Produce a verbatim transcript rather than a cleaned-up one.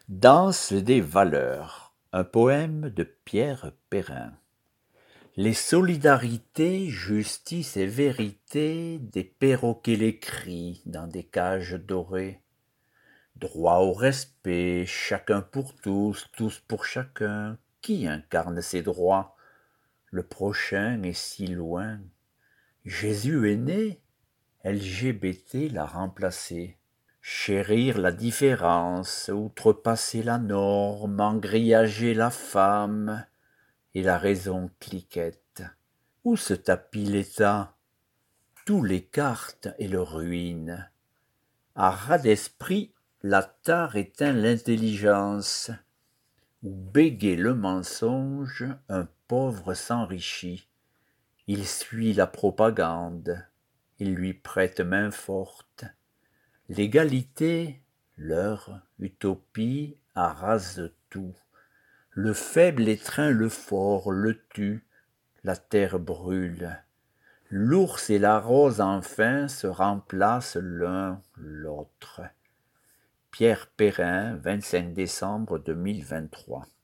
Danse des valeurs, un poème de Pierre Perrin. Les solidarités, justice et vérité, des perroquets les crient dans des cages dorées. Droit au respect, chacun pour tous, tous pour chacun. Qui incarne ces droits? Le prochain est si loin. Jésus est né, L G B T l'a remplacé. Chérir la différence, outrepasser la norme, engrillager la femme, et la raison cliquette. Où se tapit l'État? Tout l'écarte et le ruine. À ras d'esprit, la tare éteint l'intelligence. Où bégaie le mensonge, un pauvre s'enrichit. Il suit la propagande, il lui prête main forte. L'égalité, leur utopie, arrase tout. Le faible étreint le fort, le tue, la terre brûle. L'ours et la rose enfin se remplacent l'un l'autre. Pierre Perrin, vingt-cinq décembre deux mille vingt-trois.